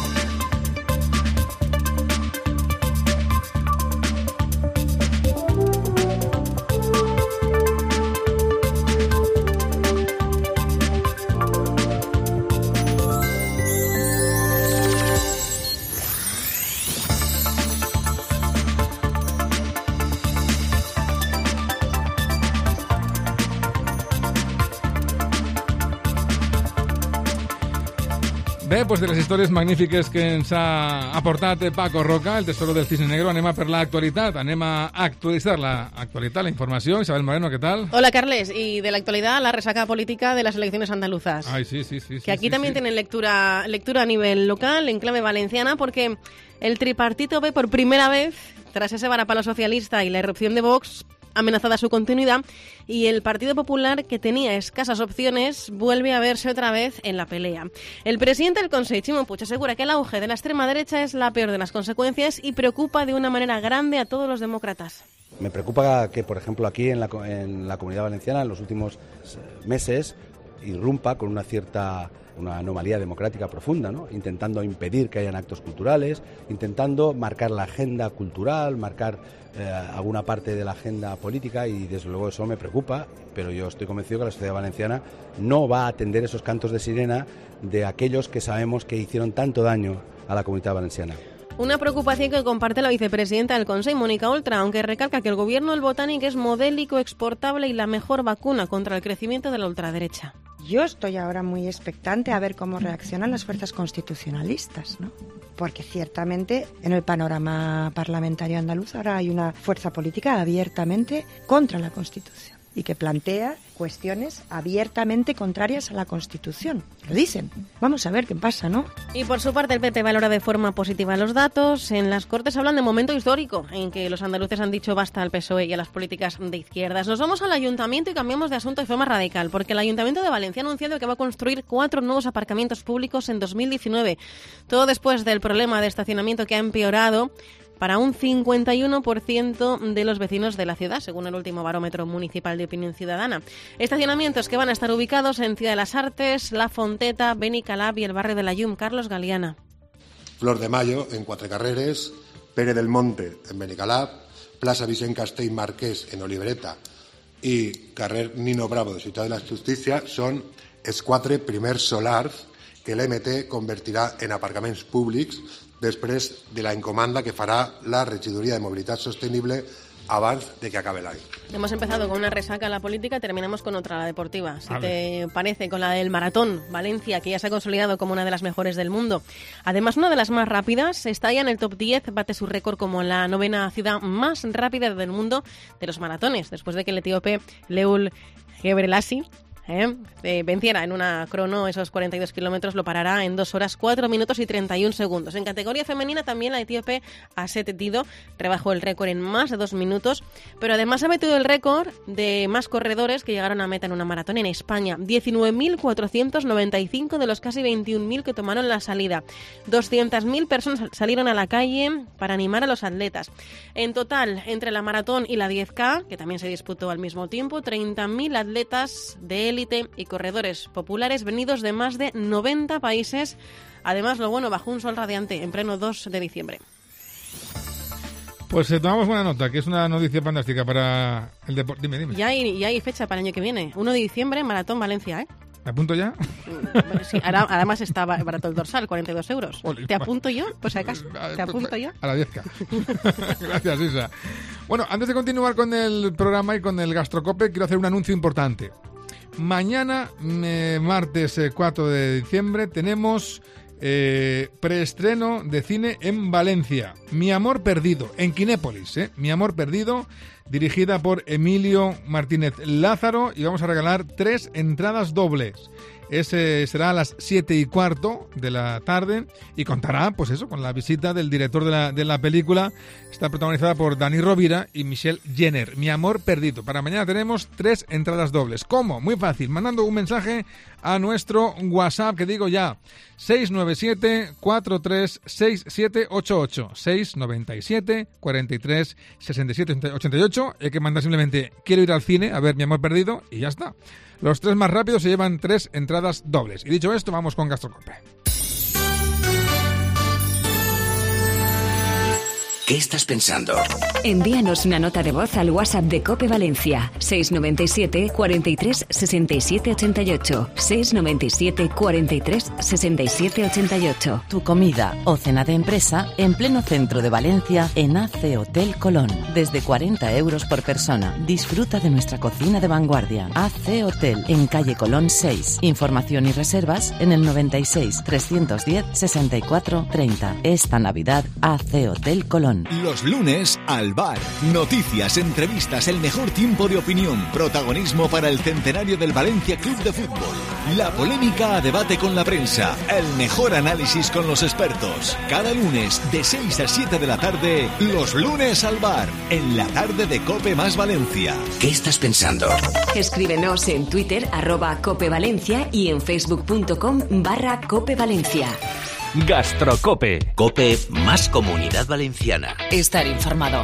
Bé, doncs de les històries magnífiques que ens ha aportat Paco Roca, el tesoro del cisne negro, anem a per l'actualitat, anem a actualitzar l'actualitat, la informació. Isabel Moreno, ¿qué tal?
Hola, Carles. Y de la actualidad, la resaca política de las elecciones andaluzas.
Ay, sí.
Que aquí también tienen lectura a nivel local, en clave valenciana, porque el tripartito ve por primera vez, tras ese varapalo socialista y la irrupción de Vox, amenazada su continuidad, y el Partido Popular, que tenía escasas opciones, vuelve a verse otra vez en la pelea. El presidente del Consejo, Ximo Puig, asegura que el auge de la extrema derecha es la peor de las consecuencias y preocupa de una manera grande a todos los demócratas.
Me preocupa que, por ejemplo, aquí en la Comunidad Valenciana, en los últimos meses, irrumpa con una anomalía democrática profunda, ¿no? Intentando impedir que hayan actos culturales, intentando marcar la agenda cultural, marcar alguna parte de la agenda política, y desde luego eso me preocupa, pero yo estoy convencido que la sociedad valenciana no va a atender esos cantos de sirena de aquellos que sabemos que hicieron tanto daño a la comunidad valenciana.
Una preocupación que comparte la vicepresidenta del Consejo, Mónica Oltra, aunque recalca que el gobierno del Botánic es modélico, exportable y la mejor vacuna contra el crecimiento de la ultraderecha.
Yo estoy ahora muy expectante a ver cómo reaccionan las fuerzas constitucionalistas, ¿no? Porque ciertamente en el panorama parlamentario andaluz ahora hay una fuerza política abiertamente contra la Constitución y que plantea cuestiones abiertamente contrarias a la Constitución. Lo dicen. Vamos a ver qué pasa, ¿no?
Y por su parte el PP valora de forma positiva los datos. En las Cortes hablan de momento histórico en que los andaluces han dicho basta al PSOE y a las políticas de izquierdas. Nos vamos al Ayuntamiento y cambiamos de asunto de forma radical, porque el Ayuntamiento de Valencia ha anunciado que va a construir 4 nuevos aparcamientos públicos en 2019. Todo después del problema de estacionamiento que ha empeorado para un 51% de los vecinos de la ciudad, según el último barómetro municipal de opinión ciudadana. Estacionamientos que van a estar ubicados en Ciudad de las Artes, La Fonteta, Benicalab y el barrio de la Llum. Carlos Galiana.
Flor de Mayo, en Quatre Carreres, Pere del Monte, en Benicalab, Plaça Vicent Castell Marquès, en Olivereta, i carrer Nino Bravo de Ciutat de la Justícia són els 4 primers solars que l'EMT convertirà en aparcaments públics després de la encomanda que farà la Regidoria de Mobilitat Sostenible abans de que acabe l'any.
Hemos empezado con una resaca en la política, terminamos con otra, la deportiva. Si te parece, con la del maratón Valencia, que ya se ha consolidado como una de las mejores del mundo. Además, una de las más rápidas, está ya en el top 10, bate su récord como la 9ª ciudad más rápida del mundo de los maratones, después de que el etíope Leul Gebrselassie venciera en una crono esos 42 kilómetros, lo parará en 2 horas, 4 minutos y 31 segundos. En categoría femenina también la etíope Aset Dido rebajó el récord en más de 2 minutos, pero además ha batido el récord de más corredores que llegaron a meta en una maratón en España. 19.495 de los casi 21.000 que tomaron la salida. 200.000 personas salieron a la calle para animar a los atletas. En total, entre la maratón y la 10K, que también se disputó al mismo tiempo, 30.000 atletas de élite y corredores populares venidos de más de 90 países. Además, lo bueno, bajo un sol radiante en pleno 2 de diciembre.
Pues tomamos buena nota, que es una noticia fantástica para el deporte. Dime.
Ya hay fecha para el año que viene. 1 de diciembre, Maratón Valencia, ¿eh?
¿Me apunto ya?
Sí, además está barato el dorsal, 42 euros. ¿Te apunto yo? Pues acaso, ¿te apunto yo?
A la 10K. Gracias, Isa. Bueno, antes de continuar con el programa y con el Gastrocope, quiero hacer un anuncio importante. mañana, martes 4 de diciembre, tenemos preestreno de cine en Valencia. Mi amor perdido, en Kinépolis, Mi amor perdido, dirigida por Emilio Martínez Lázaro, y vamos a regalar 3 entradas dobles. Ese será a las 7:15 de la tarde y contará, pues eso, con la visita del director de la película. Está protagonizada por Dani Rovira y Michelle Jenner. Mi amor perdido. Para mañana tenemos 3 entradas dobles. ¿Cómo? Muy fácil. Mandando un mensaje a nuestro WhatsApp, que digo ya, 697-436788. 697-436788. Hay que mandar simplemente, quiero ir al cine a ver Mi amor perdido, y ya está. Los 3 más rápidos se llevan 3 entradas dobles. Y dicho esto, vamos con Gastrocope.
¿Qué estás pensando?
Envíanos una nota de voz al WhatsApp de COPE Valencia, 697 43 67 88, 697 43 67 88.
Tu comida o cena de empresa en pleno centro de Valencia en AC Hotel Colón. Desde 40 euros por persona. Disfruta de nuestra cocina de vanguardia. AC Hotel en calle Colón 6. Información y reservas en el 96 310 64 30. Esta Navidad, AC Hotel Colón.
Los lunes al bar. Noticias, entrevistas, el mejor tiempo de opinión. Protagonismo para el centenario del Valencia Club de Fútbol. La polémica a debate con la prensa. El mejor análisis con los expertos. Cada lunes de 6 a 7 de la tarde. Los lunes al bar. En la tarde de COPE más Valencia.
¿Qué estás pensando?
Escríbenos en Twitter @COPEValencia y en facebook.com/COPEValencia.
Gastrocope. COPE más Comunidad Valenciana.
Estar informado.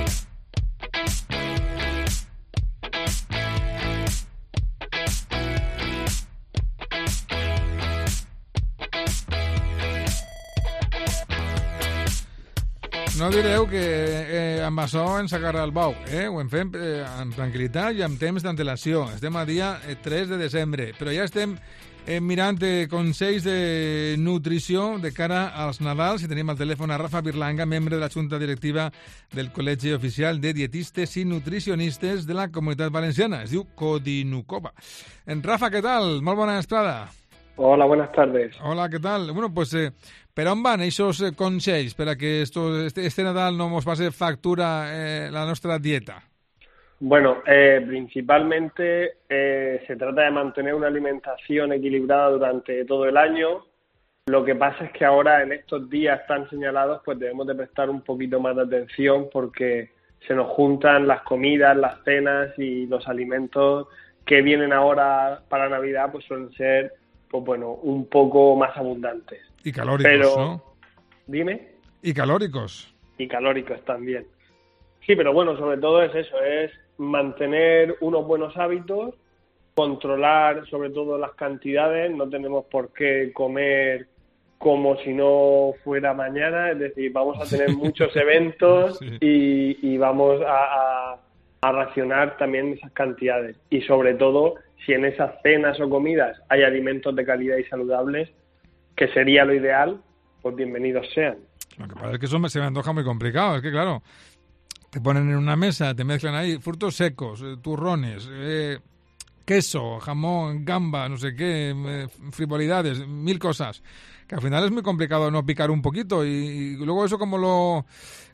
No direu que amb això ens agarra el bou, Ho en fem amb tranquil·litat i amb temps d'antelació. Estem a dia 3 de desembre, però ja estem mirant consells de nutrició de cara als Nadals, i tenim al telèfon a Rafa Birlanga, membre de la Junta Directiva del Col·legi Oficial de Dietistes i Nutricionistes de la Comunitat Valenciana. Es diu Codinucopa. Rafa, ¿qué tal? Molt bona vesprada.
Hola, buenas tardes.
Hola, ¿qué tal? Bueno, pues, per on van esos consells per a que este Nadal no nos pase factura la nostra dieta?
Bueno, principalmente se trata de mantener una alimentación equilibrada durante todo el año. Lo que pasa es que ahora, en estos días tan señalados, pues debemos de prestar un poquito más de atención, porque se nos juntan las comidas, las cenas y los alimentos que vienen ahora para Navidad, pues suelen ser, pues bueno, un poco más abundantes.
Y calóricos, ¿no?
Dime.
Y calóricos.
Y calóricos también. Sí, pero bueno, sobre todo es eso, es mantener unos buenos hábitos, controlar sobre todo las cantidades. No tenemos por qué comer como si no fuera mañana, es decir, vamos a tener muchos eventos y vamos a racionar también esas cantidades. Y sobre todo, si en esas cenas o comidas hay alimentos de calidad y saludables, que sería lo ideal, pues bienvenidos sean.
Lo que pasa es que eso se me antoja muy complicado, es que claro, te ponen en una mesa, te mezclan ahí frutos secos, turrones, queso, jamón, gamba, no sé qué, frivolidades, 1000 cosas, que al final es muy complicado no picar un poquito, y luego eso ¿cómo lo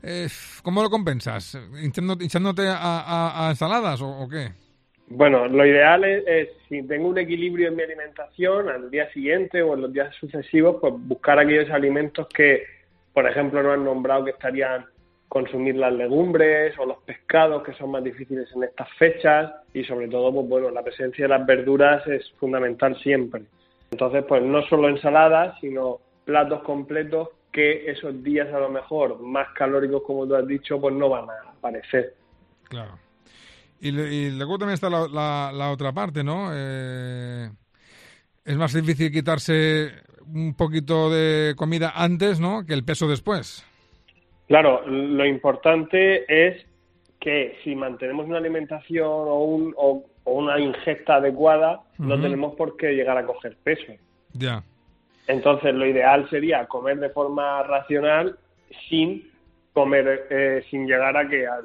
compensas? ¿Hinchándote a ensaladas o qué?
Bueno, lo ideal es si tengo un equilibrio en mi alimentación, al día siguiente o en los días sucesivos, pues buscar aquellos alimentos que, por ejemplo, no han nombrado, que estarían consumir las legumbres o los pescados, que son más difíciles en estas fechas, y sobre todo, pues bueno, la presencia de las verduras es fundamental siempre. Entonces, pues no solo ensaladas, sino platos completos que esos días a lo mejor más calóricos, como tú has dicho, pues no van a aparecer.
Claro. Y luego también está la otra parte, ¿no? Es más difícil quitarse un poquito de comida antes, ¿no?, que el peso después.
Claro, lo importante es que si mantenemos una alimentación o una ingesta adecuada, no tenemos por qué llegar a coger peso.
Ya.
Entonces, lo ideal sería comer de forma racional sin comer, sin llegar a que al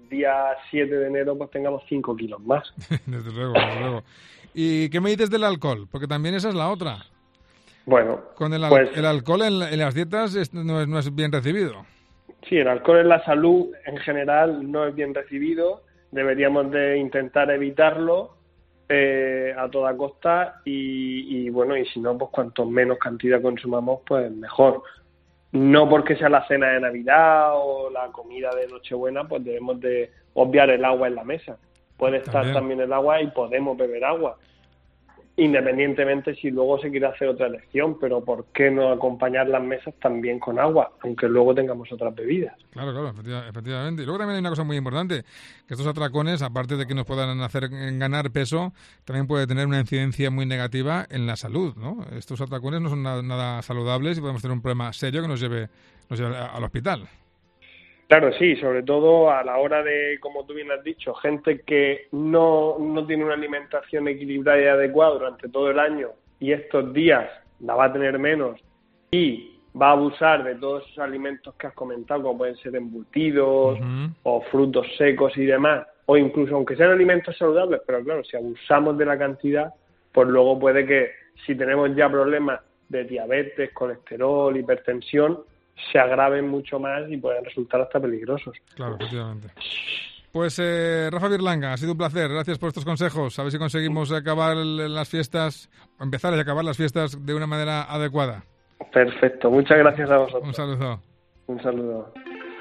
día 7 de enero pues tengamos 5 kilos más.
Desde luego, desde luego. ¿Y qué me dices del alcohol? Porque también esa es la otra.
Bueno,
con el alcohol en las dietas no es bien recibido.
Sí, el alcohol en la salud en general no es bien recibido. Deberíamos de intentar evitarlo a toda costa y bueno, y si no, pues cuanto menos cantidad consumamos, pues mejor. No porque sea la cena de Navidad o la comida de Nochebuena, pues debemos de obviar el agua en la mesa. Puede estar también el agua y podemos beber agua, independientemente si luego se quiere hacer otra elección, pero ¿por qué no acompañar las mesas también con agua, aunque luego tengamos otras bebidas?
Claro, efectivamente. Y luego también hay una cosa muy importante, que estos atracones, aparte de que nos puedan hacer ganar peso, también puede tener una incidencia muy negativa en la salud, ¿no? Estos atracones no son nada saludables y podemos tener un problema serio que nos lleve al hospital.
Claro, sí, sobre todo a la hora de, como tú bien has dicho, gente que no tiene una alimentación equilibrada y adecuada durante todo el año y estos días la va a tener menos y va a abusar de todos esos alimentos que has comentado, como pueden ser embutidos o frutos secos y demás, o incluso aunque sean alimentos saludables, pero claro, si abusamos de la cantidad, pues luego puede que si tenemos ya problemas de diabetes, colesterol, hipertensión, se agraven mucho más y pueden resultar hasta peligrosos.
Claro, efectivamente. Pues Rafa Birlanga, ha sido un placer. Gracias por estos consejos. A ver si conseguimos acabar las fiestas, o empezar a acabar las fiestas de una manera adecuada.
Perfecto. Muchas gracias a vosotros.
Un saludo.
Un saludo.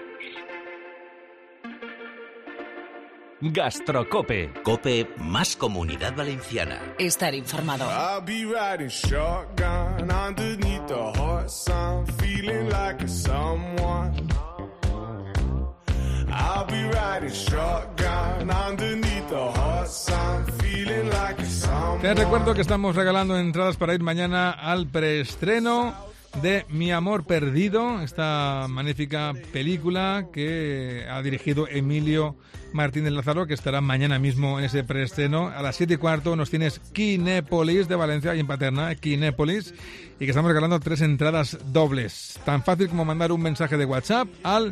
Gastrocope. Cope más Comunidad Valenciana.
Estar informado.
I'll be riding shotgun underneath the hot sun, feeling like a someone. I'll be riding shotgun underneath the hot sun, feeling like a someone.
Te recuerdo que estamos regalando entradas para ir mañana al preestreno de Mi Amor Perdido, esta magnífica película que ha dirigido Emilio Martínez Lázaro, que estará mañana mismo en ese preestreno. A las 7:15 nos tienes Kinépolis de Valencia, y en Paterna, Kinépolis, y que estamos regalando 3 entradas dobles. Tan fácil como mandar un mensaje de WhatsApp al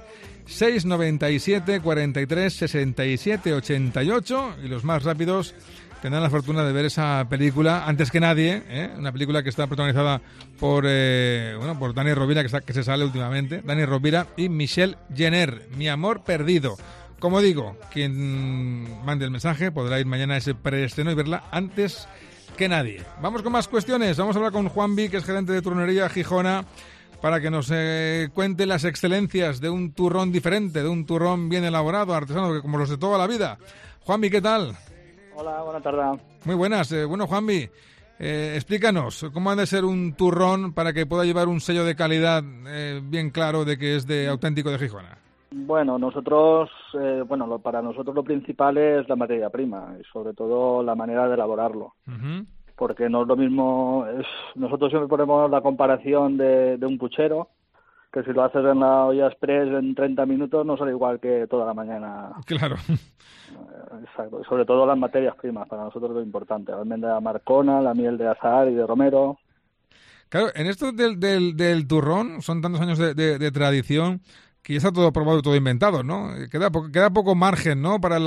697 43 67 88 y los más rápidos tendrán la fortuna de ver esa película antes que nadie, una película que está protagonizada por Dani Rovira, que se sale últimamente, Dani Rovira y Michelle Jenner, Mi Amor Perdido. Como digo, quien mande el mensaje podrá ir mañana a ese preestreno y verla antes que nadie. Vamos con más cuestiones. Vamos a hablar con Juanvi, que es gerente de turronería Gijona, para que nos cuente las excelencias de un turrón diferente, de un turrón bien elaborado, artesano, como los de toda la vida. Juanvi, ¿qué tal?
Hola, buenas tardes.
Muy buenas. Bueno, Juanvi, explícanos, ¿cómo ha de ser un turrón para que pueda llevar un sello de calidad bien claro de que es de auténtico de Gijona?
Bueno, nosotros, para nosotros lo principal es la materia prima y sobre todo la manera de elaborarlo. Uh-huh. Porque no es lo mismo, nosotros siempre ponemos la comparación de un puchero, que si lo haces en la olla express en 30 minutos no sale igual que toda la mañana.
Claro.
Exacto, sobre todo las materias primas, para nosotros es lo importante, la almendra marcona, la miel de azahar y de romero.
Claro, en esto del turrón, son tantos años de tradición, que ya está todo probado y todo inventado, ¿no? Queda poco margen, ¿no? Para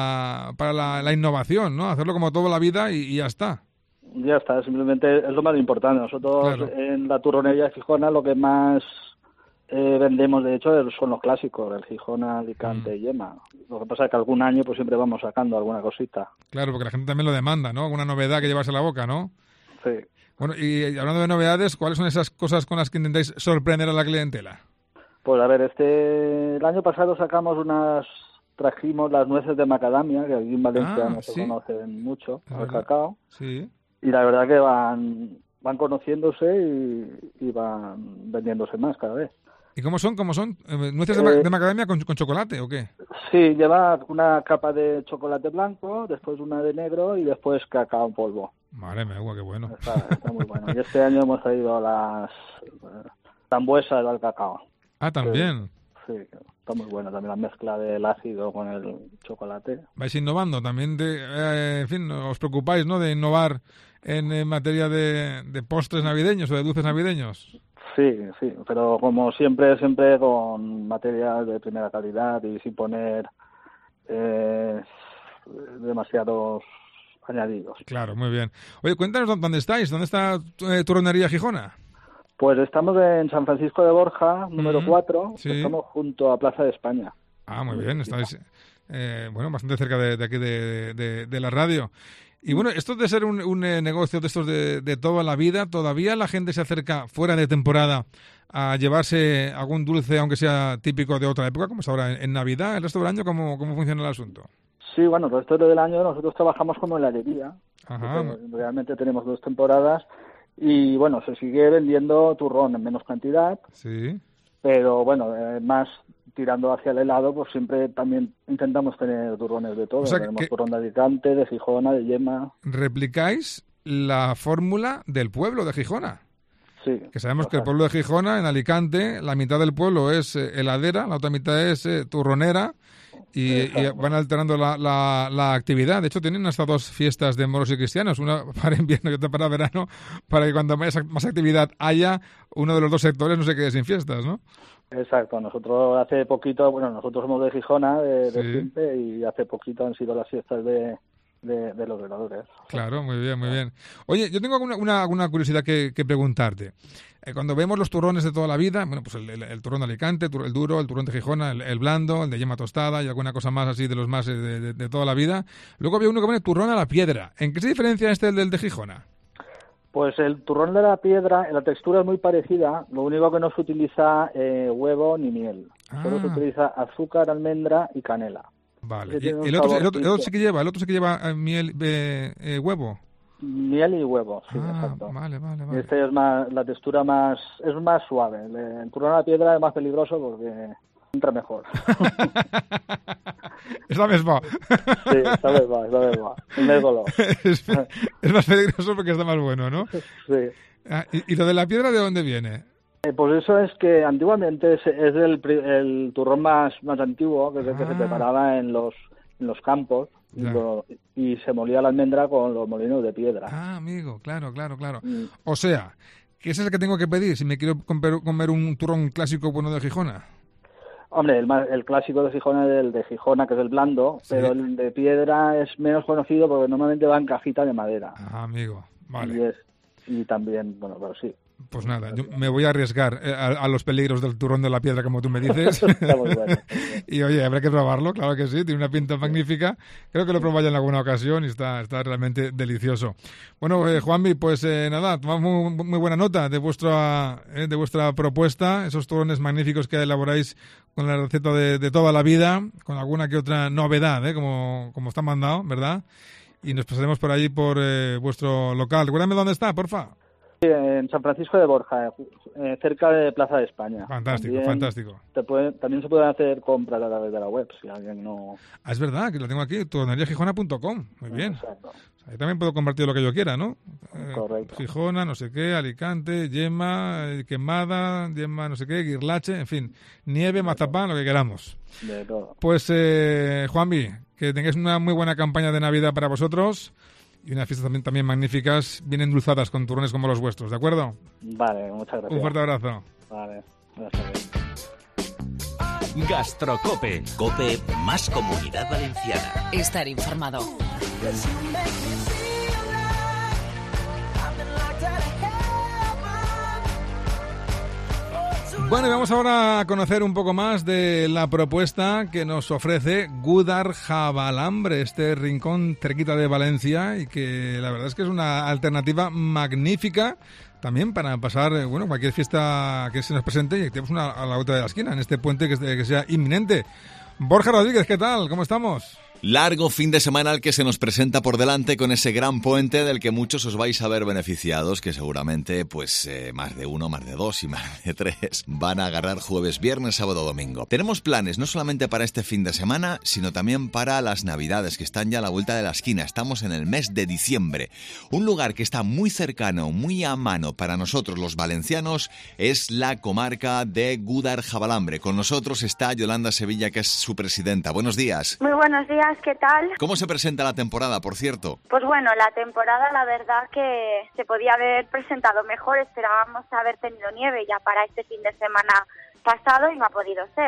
la innovación, ¿no? Hacerlo como toda la vida y ya está.
Ya está, simplemente es lo más importante. Nosotros en la turronería de Gijona lo que más vendemos, de hecho, son los clásicos, el Gijona, Alicante y Yema. Lo que pasa es que algún año pues siempre vamos sacando alguna cosita.
Claro, porque la gente también lo demanda, ¿no? Alguna novedad que llevarse a la boca, ¿no?
Sí.
Bueno, y hablando de novedades, ¿cuáles son esas cosas con las que intentáis sorprender a la clientela?
Pues a ver, el año pasado trajimos las nueces de macadamia, que aquí en Valencia no se conocen mucho, el cacao.
Sí.
Y la verdad que van conociéndose y van vendiéndose más cada vez.
¿Y cómo son? ¿Nueces de macadamia con chocolate o qué?
Sí, lleva una capa de chocolate blanco, después una de negro y después cacao en polvo.
Madre mía, qué bueno.
Está muy bueno. Y este año hemos traído las frambuesas del cacao.
Ah, también.
Sí, está muy bueno. También la mezcla del ácido con el chocolate.
Vais innovando. También, en fin, os preocupáis, ¿no?, de innovar en materia de postres navideños o de dulces navideños.
Sí, pero como siempre con materias de primera calidad y sin poner demasiados añadidos.
Claro, muy bien. Oye, cuéntanos dónde estáis, ¿dónde está Turronería Gijona?
Pues estamos en San Francisco de Borja, número 4,
sí.
Estamos junto a Plaza de España.
Ah, muy bien, estáis bastante cerca de aquí de la radio. Y bueno, esto de ser un negocio de estos de toda la vida, ¿todavía la gente se acerca fuera de temporada a llevarse algún dulce, aunque sea típico de otra época, como es ahora en Navidad? ¿El resto del año cómo funciona el asunto?
Sí, bueno, el resto del año nosotros trabajamos como heladería.
Ajá.
Realmente tenemos 2 temporadas y bueno, se sigue vendiendo turrón en menos cantidad.
Sí.
Pero bueno, más tirando hacia el helado, pues siempre también intentamos tener turrones de todo.
O sea,
tenemos turrón de Alicante, de Gijona, de Yema.
¿Replicáis la fórmula del pueblo de Gijona?
Sí.
Que sabemos que el pueblo de Gijona, en Alicante, la mitad del pueblo es heladera, la otra mitad es turronera. Y van alternando la actividad. De hecho, tienen hasta 2 fiestas de moros y cristianos, una para invierno y otra para verano, para que cuando más actividad haya, uno de los 2 sectores no se quede sin fiestas, ¿no?
Exacto. Nosotros hace poquito, nosotros somos de Gijona, de Simpe, y hace poquito han sido las fiestas de los veladores.
Claro, muy bien, muy bien. Oye, yo tengo alguna curiosidad que preguntarte. Cuando vemos los turrones de toda la vida, bueno, pues el turrón de Alicante, el duro, el turrón de Gijona, el blando, el de yema tostada y alguna cosa más así de los más de toda la vida. Luego había uno que pone turrón a la piedra. ¿En qué se diferencia del de Gijona?
Pues el turrón de la piedra, la textura es muy parecida, lo único que no se utiliza huevo ni miel. Solo se utiliza azúcar, almendra y canela.
Vale. ¿Y el otro sí que lleva miel, huevo?
Miel y huevo, sí, exacto.
Vale.
Este es la textura es más suave. El turrón a la piedra es más peligroso porque entra mejor.
Es la misma.
Sí, es la misma.
Es más peligroso porque está más bueno, ¿no?
Sí.
¿Y lo de la piedra de dónde viene?
Pues eso es que antiguamente es el turrón más antiguo, que es el que se preparaba en los campos y se molía la almendra con los molinos de piedra.
Ah, amigo, claro. O sea, que ese es el que tengo que pedir si me quiero comer un turrón clásico bueno de Gijona.
Hombre, el clásico de Gijona es el de Gijona, que es el blando, sí. Pero el de piedra es menos conocido porque normalmente va en cajita de madera.
Ah, amigo, vale.
Y también, bueno, pero sí.
Pues nada, yo me voy a arriesgar a los peligros del turrón de la piedra, como tú me dices.
Está muy bueno.
Y oye, habrá que probarlo, claro que sí, tiene una pinta magnífica. Creo que lo probé ya en alguna ocasión y está realmente delicioso. Bueno, Juanmi, pues nada, tomamos muy buena nota de vuestra propuesta, esos turrones magníficos que elaboráis con la receta de toda la vida, con alguna que otra novedad, como está mandado, ¿verdad? Y nos pasaremos por allí por vuestro local. Recuérdame dónde está, porfa.
En San Francisco de Borja, cerca de Plaza de España.
Fantástico.
También se pueden hacer compras a través de la web, si alguien no...
Ah, es verdad, que lo tengo aquí, turroneriagijona.com. Muy bien.
Exacto.
Ahí también puedo compartir lo que yo quiera, ¿no?
Correcto.
Gijona, no sé qué, Alicante, yema, quemada, yema, no sé qué, guirlache, en fin, nieve, mazapán, lo que queramos.
De todo.
Pues, Juanmi, que tengáis una muy buena campaña de Navidad para vosotros. Y unas fiestas también magníficas, bien endulzadas con turrones como los vuestros, ¿de acuerdo?
Vale, muchas gracias.
Un fuerte abrazo.
Vale, gracias.
Gastrocope. Cope más Comunidad Valenciana.
Estar informado.
Bueno, y vamos ahora a conocer un poco más de la propuesta que nos ofrece Gudarjabalambre, este rincón cerquita de Valencia, y que la verdad es que es una alternativa magnífica también para pasar, cualquier fiesta que se nos presente y que tenemos una a la otra de la esquina, en este puente que sea inminente. Borja Rodríguez, ¿qué tal? ¿Cómo estamos?
Largo fin de semana el que se nos presenta por delante con ese gran puente del que muchos os vais a ver beneficiados, que seguramente más de uno, más de dos y más de tres van a agarrar jueves, viernes, sábado, domingo. Tenemos planes no solamente para este fin de semana, sino también para las Navidades, que están ya a la vuelta de la esquina. Estamos en el mes de diciembre. Un lugar que está muy cercano, muy a mano para nosotros los valencianos es la comarca de Gudarjabalambre. Con nosotros está Yolanda Sevilla, que es su presidenta. Buenos días.
Muy buenos días. ¿Qué tal?
¿Cómo se presenta la temporada, por cierto?
Pues bueno, la temporada la verdad que se podía haber presentado mejor. Esperábamos haber tenido nieve ya para este fin de semana pasado y no ha podido ser.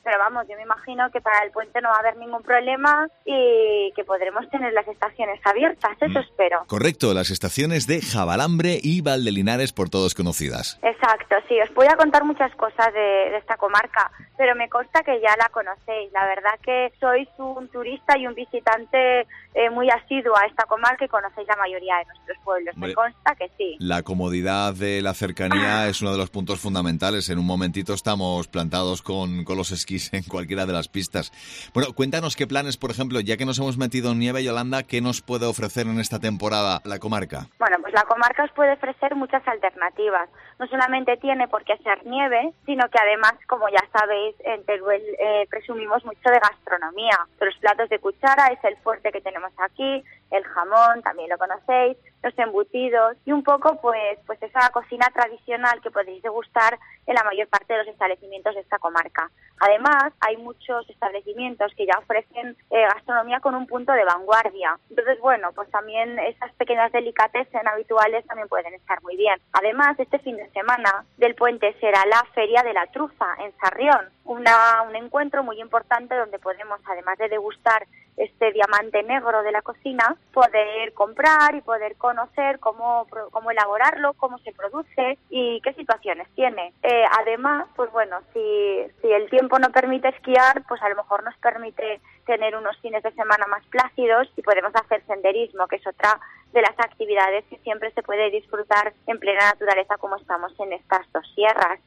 pero vamos, yo me imagino que para el puente no va a haber ningún problema y que podremos tener las estaciones abiertas, eso espero.
Correcto, las estaciones de Javalambre y Valdelinares, por todos conocidas.
Exacto, sí, os voy a contar muchas cosas de esta comarca, pero me consta que ya la conocéis. La verdad que sois un turista y un visitante muy asiduo a esta comarca y conocéis la mayoría de nuestros pueblos.
Hombre,
me consta que sí.
La comodidad de la cercanía es uno de los puntos fundamentales. En un momentito estamos plantados con los esquís en cualquiera de las pistas. Bueno, cuéntanos qué planes, por ejemplo, ya que nos hemos metido en nieve, Yolanda, ¿qué nos puede ofrecer en esta temporada la comarca?
Bueno, pues la comarca os puede ofrecer muchas alternativas. No solamente tiene por qué ser nieve, sino que además, como ya sabéis, en Teruel presumimos mucho de gastronomía. Los platos de cuchara es el fuerte que tenemos aquí, el jamón, también lo conocéis, los embutidos y un poco pues esa cocina tradicional que podéis degustar en la mayor parte de los establecimientos de esta comarca. Además, hay muchos establecimientos que ya ofrecen gastronomía con un punto de vanguardia. Entonces, bueno, pues también esas pequeñas delicatessen habituales también pueden estar muy bien. Además, este fin de semana del puente será la Feria de la Trufa en Sarrión, un encuentro muy importante donde podemos, además de degustar este diamante negro de la cocina, poder comprar y poder conocer cómo elaborarlo, cómo se produce y qué situaciones tiene. Además, pues bueno, si el tiempo no permite esquiar, pues a lo mejor nos permite tener unos fines de semana más plácidos y podemos hacer senderismo, que es otra de las actividades que siempre se puede disfrutar en plena naturaleza como estamos en estas dos sierras.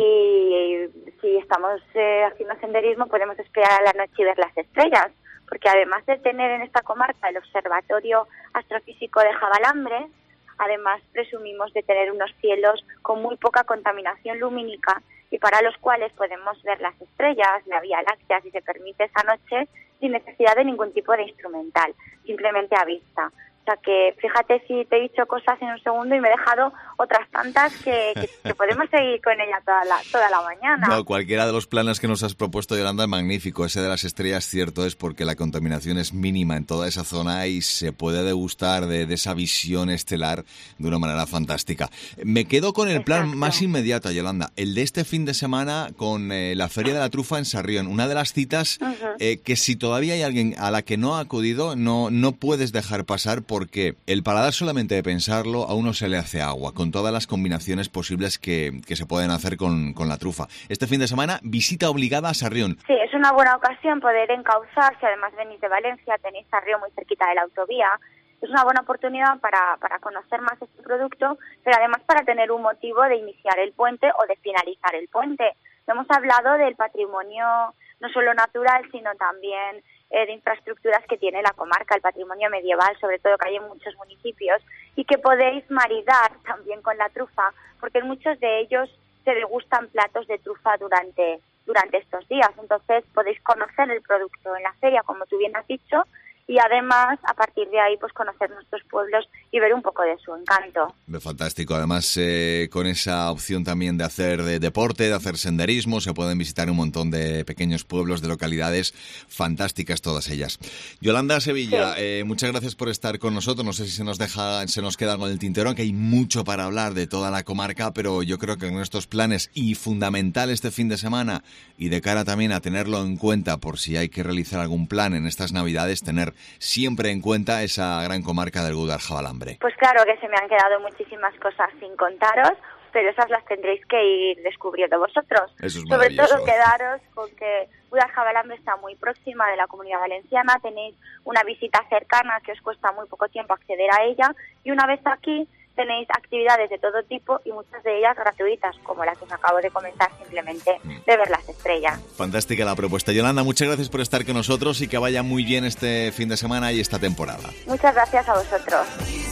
Y si estamos haciendo senderismo, podemos esperar a la noche y ver las estrellas, porque además de tener en esta comarca el Observatorio Astrofísico de Javalambre, además presumimos de tener unos cielos con muy poca contaminación lumínica y para los cuales podemos ver las estrellas, la Vía Láctea, si se permite esa noche, sin necesidad de ningún tipo de instrumental, simplemente a vista. O sea que fíjate si te he dicho cosas en un segundo y me he dejado otras tantas que podemos seguir con ella toda la mañana.
No, cualquiera de los planes que nos has propuesto, Yolanda, es magnífico. Ese de las estrellas, cierto es, porque la contaminación es mínima en toda esa zona y se puede degustar de esa visión estelar de una manera fantástica. Me quedo con el plan más inmediato, Yolanda, el de este fin de semana con la Feria de la Trufa en Sarrión. Una de las citas que si todavía hay alguien a la que no ha acudido, no puedes dejar pasar, porque el paladar solamente de pensarlo a uno se le hace agua, con todas las combinaciones posibles que se pueden hacer con la trufa. Este fin de semana, visita obligada a Sarrión.
Sí, es una buena ocasión poder encauzar, si además venís de Valencia, tenéis Sarrión muy cerquita de la autovía. Es una buena oportunidad para conocer más este producto, pero además para tener un motivo de iniciar el puente o de finalizar el puente. Hemos hablado del patrimonio no solo natural, sino también de infraestructuras que tiene la comarca, el patrimonio medieval, sobre todo que hay en muchos municipios, y que podéis maridar también con la trufa, porque en muchos de ellos se degustan platos de trufa durante estos días. Entonces podéis conocer el producto en la feria, como tú bien has dicho, y además, a partir de ahí, pues conocer nuestros pueblos y ver un poco de su encanto.
Fantástico. Además, con esa opción también de hacer deporte, de hacer senderismo, se pueden visitar un montón de pequeños pueblos, de localidades fantásticas todas ellas. Yolanda Sevilla, sí. Muchas gracias por estar con nosotros. No sé si se nos queda algo en el tintero, aunque hay mucho para hablar de toda la comarca, pero yo creo que en estos planes, y fundamental este fin de semana, y de cara también a tenerlo en cuenta por si hay que realizar algún plan en estas Navidades, tener siempre en cuenta esa gran comarca del Gúdar-Javalambre.
Pues claro que se me han quedado muchísimas cosas sin contaros, pero esas las tendréis que ir descubriendo vosotros.
Eso es
sobre todo quedaros con que Gúdar-Javalambre está muy próxima de la Comunidad Valenciana, tenéis una visita cercana que os cuesta muy poco tiempo acceder a ella, y una vez aquí tenéis actividades de todo tipo y muchas de ellas gratuitas, como la que os acabo de comentar, simplemente de ver las estrellas.
Fantástica la propuesta. Yolanda, muchas gracias por estar con nosotros y que vaya muy bien este fin de semana y esta temporada.
Muchas gracias a vosotros.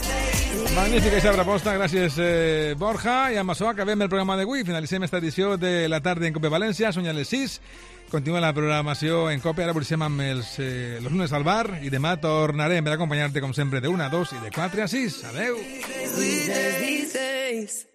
Magnífica esa proposta, gràcies Borja, i amb això acabem el programa d'avui, finalitzem esta edició de la tarda en COPE València, són ja les 6, continua la programació en COPE, ara volíem amb els lunes al bar i demà tornarem per acompanyar-te com sempre de 1 a 2 i de 4 a 6, adeu!